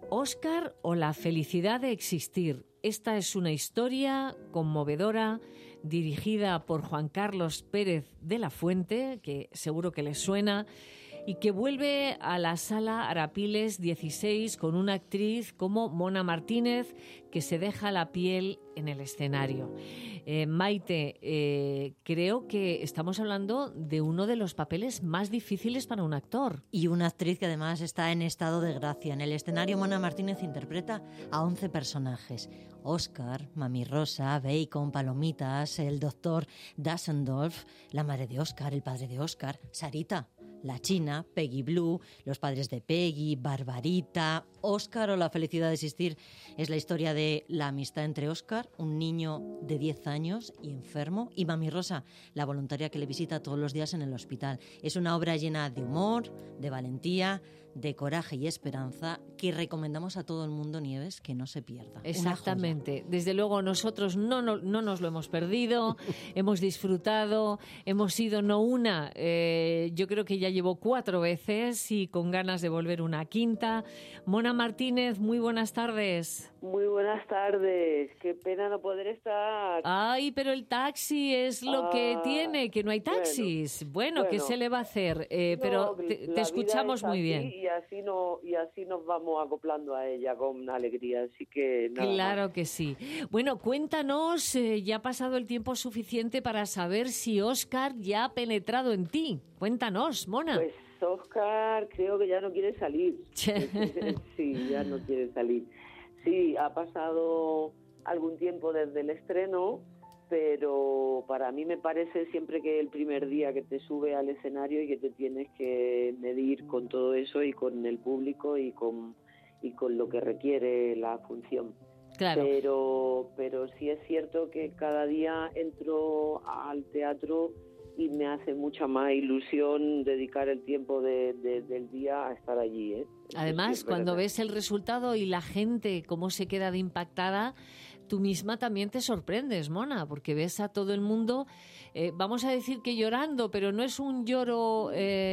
Óscar o la felicidad de existir. Esta es una historia conmovedora dirigida por Juan Carlos Pérez de la Fuente, que seguro que les suena, y que vuelve a la Sala Arapiles 16 con una actriz como Mona Martínez, que se deja la piel en el escenario. Maite, creo que estamos hablando de uno de los papeles más difíciles para un actor. Y una actriz que además está en estado de gracia. En el escenario, Mona Martínez interpreta a 11 personajes. Óscar, Mami Rosa, Bacon, Palomitas, el doctor Dassendorf, la madre de Óscar, el padre de Óscar, Sarita, la China, Peggy Blue, los padres de Peggy, Barbarita. Óscar o la felicidad de existir es la historia de la amistad entre Óscar, un niño de 10 años y enfermo, y Mami Rosa, la voluntaria que le visita todos los días en el hospital. Es una obra llena de humor, de valentía, de coraje y esperanza que recomendamos a todo el mundo, Nieves, que no se pierda. Exactamente. Desde luego nosotros no nos lo hemos perdido, hemos disfrutado, hemos ido no una, yo creo que ya llevo 4 veces y con ganas de volver una quinta. Mona Martínez, muy buenas tardes. Muy buenas tardes, qué pena no poder estar. Ay, pero el taxi es lo que tiene, que no hay taxis. Bueno, ¿qué se le va a hacer? Pero te escuchamos muy bien. Y así nos vamos acoplando a ella con alegría, así que nada Claro más. que sí. Bueno, cuéntanos, ya ha pasado el tiempo suficiente para saber si Óscar ya ha penetrado en ti. Cuéntanos, Mona. Pues Óscar creo que ya no quiere salir. Sí, ya no quiere salir. Sí, ha pasado algún tiempo desde el estreno, pero para mí me parece siempre que el primer día que te sube al escenario y que te tienes que medir con todo eso y con el público y con lo que requiere la función. Claro. Pero sí es cierto que cada día entro al teatro y me hace mucha más ilusión dedicar el tiempo del día a estar allí, ¿eh? Además, sí, cuando ves el resultado y la gente cómo se queda de impactada, tú misma también te sorprendes, Mona, porque ves a todo el mundo, vamos a decir que llorando, pero no es un lloro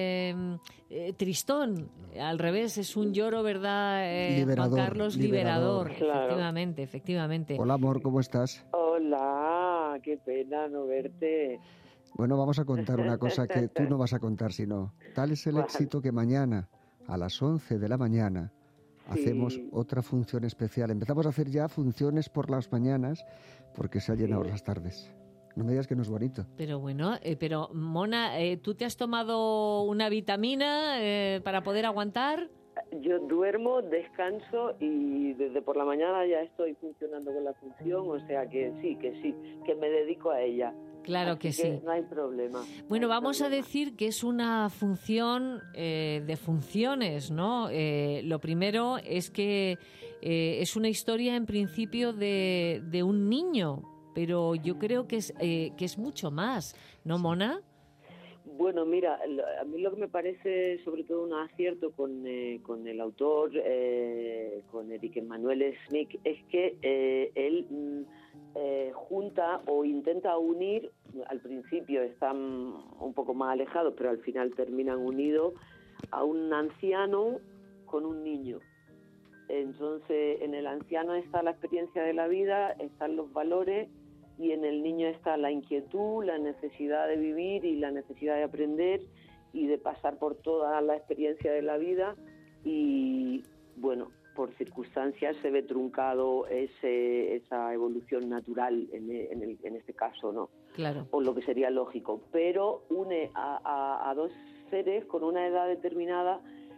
tristón, al revés, es un lloro, ¿verdad, liberador, Juan Carlos? Liberador, claro. Efectivamente. Hola, amor, ¿cómo estás? Hola, qué pena no verte. Bueno, vamos a contar una cosa que tú no vas a contar, sino tal es el éxito que mañana, a las 11 de la mañana, hacemos otra función especial. Empezamos a hacer ya funciones por las mañanas porque se han llenado las tardes. No me digas que no es bonito. Pero bueno, pero Mona, ¿tú te has tomado una vitamina para poder aguantar? Yo duermo, descanso y desde por la mañana ya estoy funcionando con la función, o sea que sí, que me dedico a ella. Claro Así que sí. No hay problema. Bueno, vamos a decir que es una función de funciones, ¿no? Lo primero es que es una historia en principio de un niño, pero yo creo que es mucho más, ¿no, Mona? Bueno, mira, a mí lo que me parece sobre todo un acierto con el autor, con Eric Emanuel Schmidt, es que él junta o intenta unir, al principio están un poco más alejados, pero al final terminan unidos, a un anciano con un niño. Entonces, en el anciano está la experiencia de la vida, están los valores, y en el niño está la inquietud, la necesidad de vivir y la necesidad de aprender y de pasar por toda la experiencia de la vida, y bueno, por circunstancias se ve truncado esa evolución natural en este caso, ¿no? Claro. O lo que sería lógico, pero une a dos seres con una edad determinada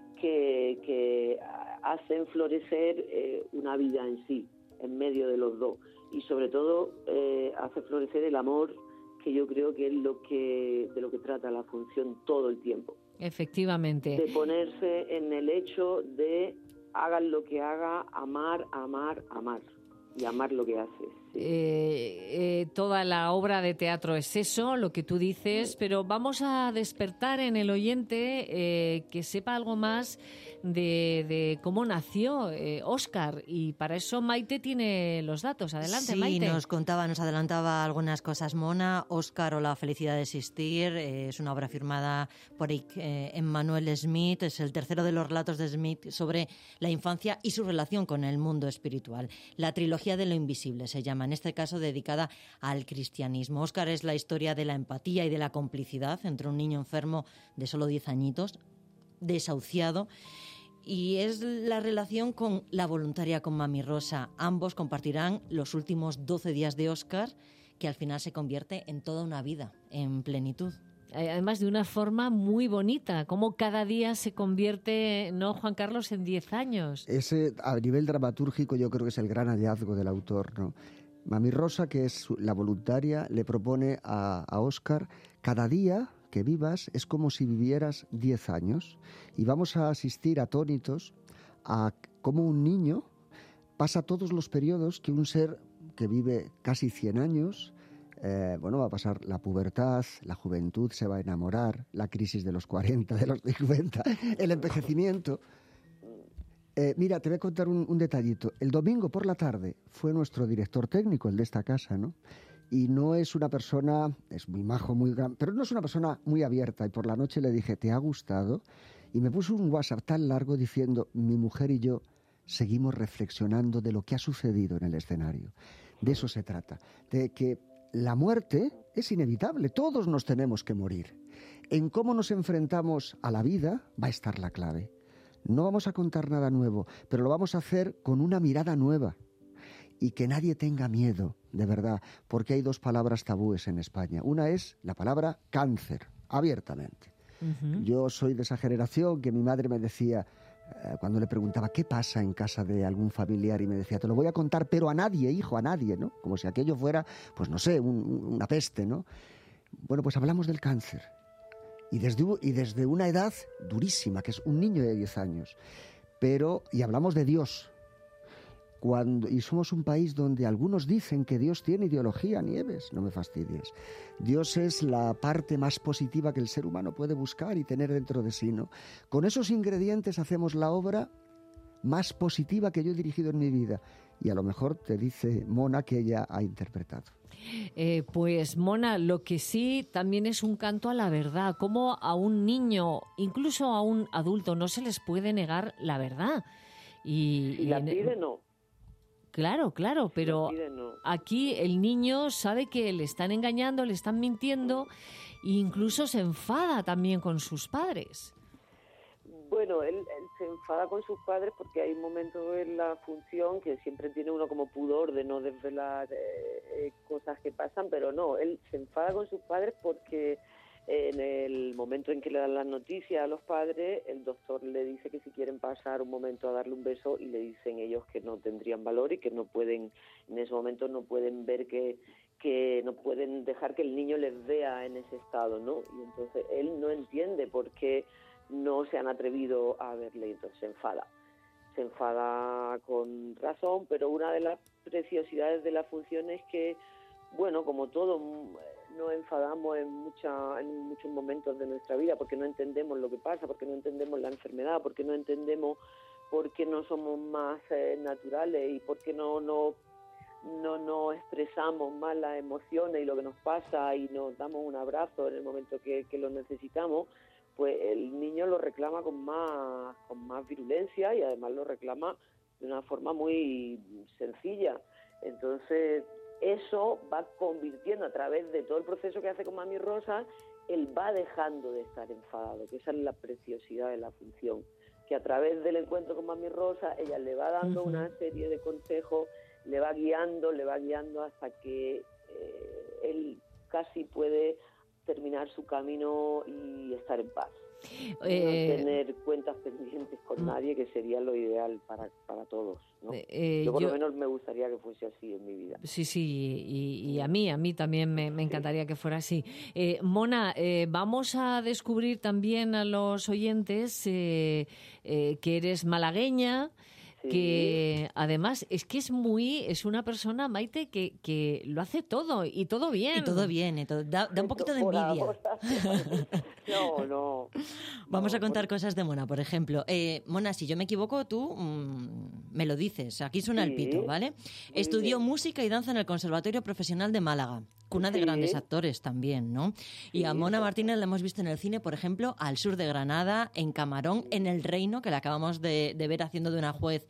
que hacen florecer una vida en sí, en medio de los dos, y sobre todo hace florecer el amor, que yo creo que es de lo que trata la función todo el tiempo. Efectivamente. De ponerse en el hecho de hagan lo que haga, amar, amar, amar, y amar lo que haces. Toda la obra de teatro es eso, lo que tú dices, pero vamos a despertar en el oyente que sepa algo más de cómo nació Óscar, y para eso Maite tiene los datos. Adelante, sí, Maite. Nos adelantaba algunas cosas Mona. Óscar o la felicidad de existir es una obra firmada por Emmanuel Smith, es el tercero de los relatos de Smith sobre la infancia y su relación con el mundo espiritual. La trilogía de lo invisible se llama, en este caso dedicada al cristianismo. Óscar es la historia de la empatía y de la complicidad entre un niño enfermo de solo 10 añitos, desahuciado, y es la relación con la voluntaria, con Mami Rosa. Ambos compartirán los últimos 12 días de Óscar, que al final se convierte en toda una vida, en plenitud. Además de una forma muy bonita, como cada día se convierte, ¿no, Juan Carlos?, en 10 años. Ese, a nivel dramatúrgico, yo creo que es el gran hallazgo del autor, ¿no? Mami Rosa, que es la voluntaria, le propone a Óscar: cada día que vivas es como si vivieras 10 años. Y vamos a asistir atónitos a cómo un niño pasa todos los periodos que un ser que vive casi 100 años, va a pasar la pubertad, la juventud, se va a enamorar, la crisis de los 40, de los 50, el envejecimiento. Mira, te voy a contar un detallito. El domingo por la tarde fue nuestro director técnico, el de esta casa, ¿no? Y no es una persona, es muy majo, muy gran, pero no es una persona muy abierta. Y por la noche le dije: ¿te ha gustado? Y me puso un WhatsApp tan largo diciendo: mi mujer y yo seguimos reflexionando de lo que ha sucedido en el escenario. De eso se trata, de que la muerte es inevitable, todos nos tenemos que morir. En cómo nos enfrentamos a la vida va a estar la clave. No vamos a contar nada nuevo, pero lo vamos a hacer con una mirada nueva. Y que nadie tenga miedo, de verdad, porque hay 2 palabras tabúes en España. Una es la palabra cáncer, abiertamente. Uh-huh. Yo soy de esa generación que mi madre me decía, cuando le preguntaba qué pasa en casa de algún familiar, y me decía: te lo voy a contar, pero a nadie, hijo, a nadie, ¿no? Como si aquello fuera, pues no sé, una peste, ¿no? Bueno, pues hablamos del cáncer. Y desde una edad durísima, que es un niño de 10 años. Y hablamos de Dios. Y somos un país donde algunos dicen que Dios tiene ideología. Nieves, no me fastidies. Dios es la parte más positiva que el ser humano puede buscar y tener dentro de sí, ¿no? Con esos ingredientes hacemos la obra más positiva que yo he dirigido en mi vida. Y a lo mejor te dice Mona que ella ha interpretado. Pues Mona, lo que sí también es un canto a la verdad. Como a un niño, incluso a un adulto, no se les puede negar la verdad. Y la pide, no. Claro, pero aquí el niño sabe que le están engañando, le están mintiendo, e incluso se enfada también con sus padres. Bueno, él se enfada con sus padres porque hay momentos en la función que siempre tiene uno como pudor de no desvelar cosas que pasan, pero no, él se enfada con sus padres porque en el momento en que le dan las noticias a los padres, el doctor le dice que si quieren pasar un momento a darle un beso, y le dicen ellos que no tendrían valor y que no pueden, en ese momento no pueden ver que no pueden dejar que el niño les vea en ese estado, ¿no? Y entonces él no entiende por qué no se han atrevido a verle, y entonces se enfada con razón, pero una de las preciosidades de la función es que, bueno, como todo, nos enfadamos en muchos momentos de nuestra vida porque no entendemos lo que pasa, porque no entendemos la enfermedad, porque no entendemos por qué no somos más naturales y por qué no expresamos más las emociones y lo que nos pasa y nos damos un abrazo en el momento que lo necesitamos. Pues el niño lo reclama con más virulencia, y además lo reclama de una forma muy sencilla. Entonces eso va convirtiendo, a través de todo el proceso que hace con Mami Rosa, él va dejando de estar enfadado, que esa es la preciosidad de la función, que a través del encuentro con Mami Rosa ella le va dando una serie de consejos, le va guiando hasta que él casi puede terminar su camino y estar en paz. No tener cuentas pendientes con nadie, que sería lo ideal para todos, ¿no? Yo por lo menos me gustaría que fuese así en mi vida. Sí, y a mí también me encantaría que fuera así. Mona, vamos a descubrir también a los oyentes que eres malagueña. que además es que es una persona, Maite, que lo hace todo y todo bien. Y todo bien, da un poquito de envidia. No. Vamos a contar cosas de Mona, por ejemplo. Mona, si yo me equivoco, tú me lo dices. Aquí suena el pito, ¿vale? Estudió música y danza en el Conservatorio Profesional de Málaga, cuna de grandes actores también, ¿no? Y a Mona Martínez la hemos visto en el cine, por ejemplo, Al sur de Granada, en Camarón, en El Reino, que la acabamos de ver haciendo de una juez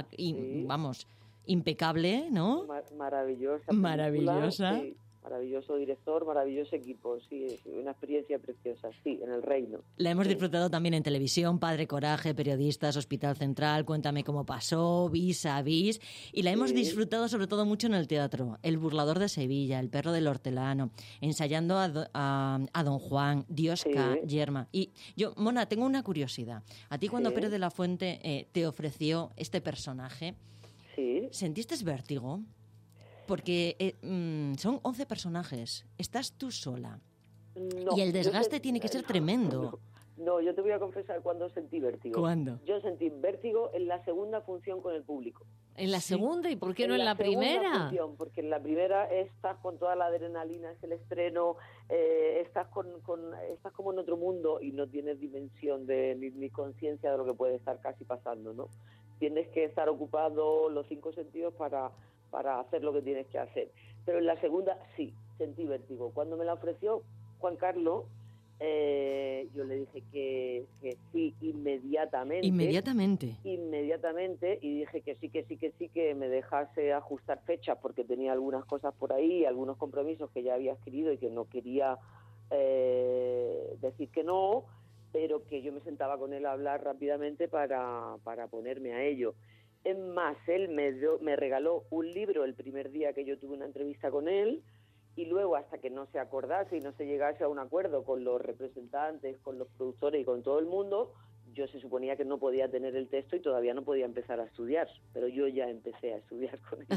impecable, ¿no? Maravillosa. Maravillosa. Sí. Maravilloso director, maravilloso equipo, sí, una experiencia preciosa, sí, en El Reino. La hemos disfrutado también en televisión, Padre Coraje, Periodistas, Hospital Central, Cuéntame cómo pasó, Vis a Vis, y la hemos disfrutado sobre todo mucho en el teatro, El burlador de Sevilla, El perro del hortelano, Ensayando a Don Juan, Diosca, Yerma. Y yo, Mona, tengo una curiosidad. A ti cuando Pérez de la Fuente te ofreció este personaje, ¿sentiste vértigo? Porque son 11 personajes, estás tú sola y el desgaste tiene que ser tremendo. No, yo te voy a confesar cuándo sentí vértigo. ¿Cuándo? Yo sentí vértigo en la segunda función con el público. ¿En la segunda? ¿Y por qué no en la primera? Función, porque en la primera estás con toda la adrenalina, es el estreno, estás estás como en otro mundo y no tienes dimensión ni conciencia de lo que puede estar casi pasando, ¿no? Tienes que estar ocupado los 5 sentidos para hacer lo que tienes que hacer. Pero en la segunda sí, sentí vértigo. Cuando me la ofreció Juan Carlos, yo le dije que sí inmediatamente. Inmediatamente, y dije que sí, que me dejase ajustar fechas, porque tenía algunas cosas por ahí, algunos compromisos que ya había adquirido y que no quería decir que no, pero que yo me sentaba con él a hablar rápidamente para ponerme a ello. Es más, él me regaló un libro el primer día que yo tuve una entrevista con él, y luego hasta que no se acordase y no se llegase a un acuerdo con los representantes, con los productores y con todo el mundo, yo se suponía que no podía tener el texto y todavía no podía empezar a estudiar, pero yo ya empecé a estudiar con él.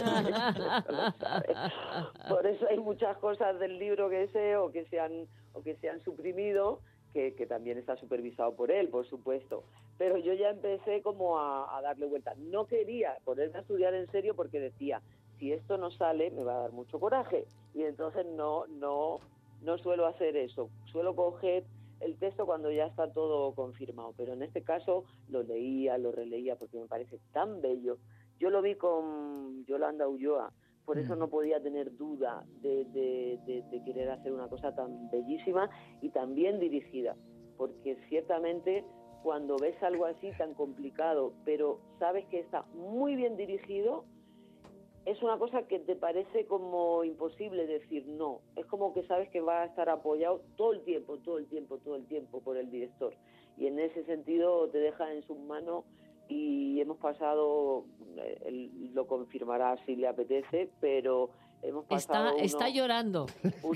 Por eso hay muchas cosas del libro que sé o que se han suprimido, que también está supervisado por él, por supuesto. Pero yo ya empecé como a darle vuelta. No quería ponerme a estudiar en serio porque decía, si esto no sale, me va a dar mucho coraje. Y entonces no suelo hacer eso. Suelo coger el texto cuando ya está todo confirmado. Pero en este caso lo leía, lo releía, porque me parece tan bello. Yo lo vi con Yolanda Ulloa. Por eso no podía tener duda de querer hacer una cosa tan bellísima y tan bien dirigida. Porque ciertamente cuando ves algo así tan complicado, pero sabes que está muy bien dirigido, es una cosa que te parece como imposible decir no. Es como que sabes que va a estar apoyado todo el tiempo por el director. Y en ese sentido te deja en sus manos. Y hemos pasado, él lo confirmará si le apetece, pero hemos pasado... Está llorando.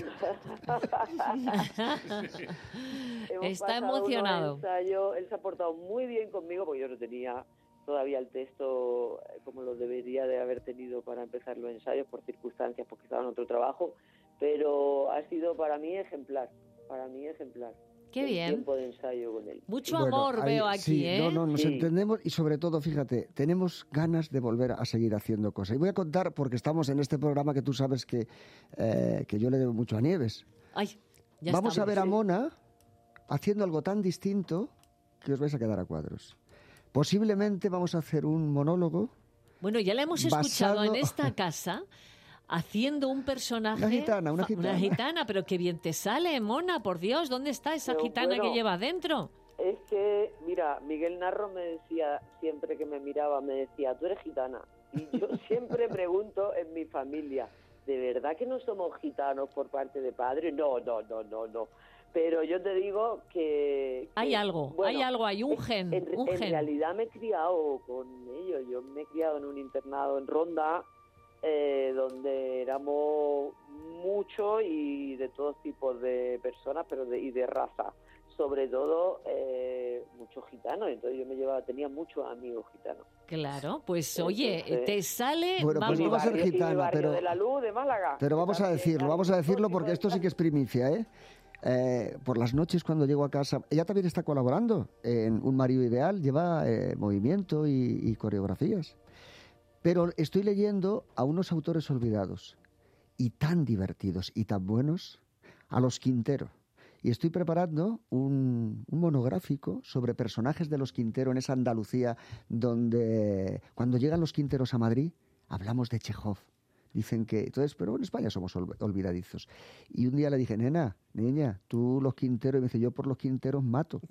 Está emocionado. Él se ha portado muy bien conmigo, porque yo no tenía todavía el texto como lo debería de haber tenido para empezar los ensayos, por circunstancias, porque estaba en otro trabajo, pero ha sido para mí ejemplar. Qué bien. Tiempo de ensayo con él. Mucho amor veo aquí, sí, ¿eh? Nos entendemos y sobre todo, fíjate, tenemos ganas de volver a seguir haciendo cosas. Y voy a contar, porque estamos en este programa que tú sabes que yo le debo mucho a Nieves. Vamos a ver a Mona haciendo algo tan distinto que os vais a quedar a cuadros. Posiblemente vamos a hacer un monólogo. Bueno, ya la hemos escuchado en esta casa haciendo un personaje... Una gitana, pero qué bien te sale, Mona, por Dios, ¿dónde está esa gitana que lleva dentro? Es que, mira, Miguel Narro me decía, siempre que me miraba, me decía, tú eres gitana. Y yo siempre pregunto en mi familia, ¿de verdad que no somos gitanos por parte de padre? No. Pero yo te digo que hay algo, hay un gen. En realidad me he criado con ellos. Yo me he criado en un internado en Ronda, donde éramos muchos y de todos tipos de personas, y de raza, sobre todo muchos gitanos. Entonces yo tenía muchos amigos gitanos. Claro, pues oye, te sale... Bueno, pues no va a ser gitana, pero de la Luz de Málaga. Pero vamos a decirlo porque esto sí que es primicia, ¿eh? por las noches cuando llego a casa, ella también está colaborando en Un marido ideal, lleva movimiento y coreografías. Pero estoy leyendo a unos autores olvidados y tan divertidos y tan buenos, a los Quintero. Y estoy preparando un monográfico sobre personajes de los Quintero en esa Andalucía donde cuando llegan los Quinteros a Madrid hablamos de Chejov. Dicen que... Entonces, pero en España somos olvidadizos. Y un día le dije, niña, tú los Quinteros, y me dice, yo por los Quinteros mato.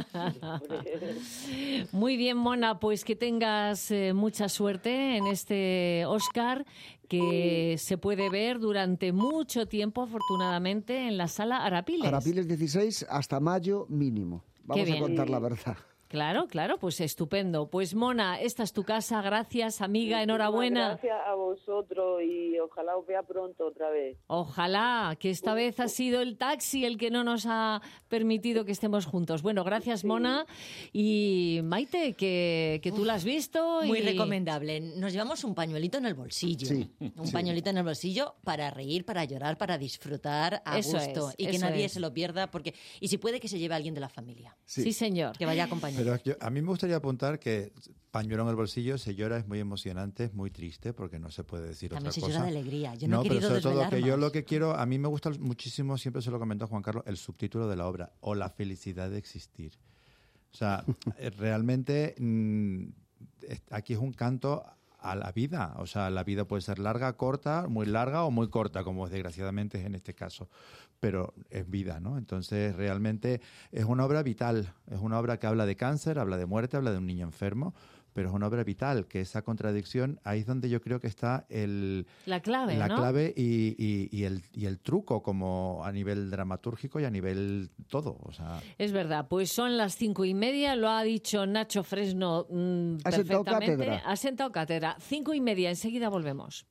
Muy bien, Mona, pues que tengas mucha suerte en este Oscar, que se puede ver durante mucho tiempo, afortunadamente, en la sala Arapiles. Arapiles 16 hasta mayo mínimo. Vamos a contar la verdad. Claro, pues estupendo. Pues Mona, esta es tu casa, gracias, amiga, enhorabuena. Gracias a vosotros y ojalá os vea pronto otra vez. Ojalá, que esta vez ha sido el taxi el que no nos ha permitido que estemos juntos. Bueno, gracias, Mona. Y Maite, que tú la has visto. Muy recomendable. Nos llevamos un pañuelito en el bolsillo. Sí, un pañuelito en el bolsillo para reír, para llorar, para disfrutar a gusto. Y que nadie se lo pierda, y si puede, que se lleve a alguien de la familia. Sí, señor. Que vaya acompañado. Pero a mí me gustaría apuntar que pañuelo en el bolsillo se llora, es muy emocionante, es muy triste, porque no se puede decir también otra cosa. También se llora de alegría. Yo no he querido pero sobre todo desvelar que más. yo lo que quiero, a mí me gusta muchísimo, siempre se lo comentó Juan Carlos, el subtítulo de la obra, o la felicidad de existir. O sea, realmente aquí es un canto a la vida. O sea, la vida puede ser larga, corta, muy larga o muy corta, como desgraciadamente es en este caso. Pero es vida, ¿no? Entonces, realmente es una obra vital. Es una obra que habla de cáncer, habla de muerte, habla de un niño enfermo, pero es una obra vital, que esa contradicción, ahí es donde yo creo que está la clave, la ¿no? clave y el truco, como a nivel dramatúrgico y a nivel todo. O sea... Es verdad, pues son las 5:30, lo ha dicho Nacho Fresno perfectamente. Ha sentado cátedra. 5:30, enseguida volvemos.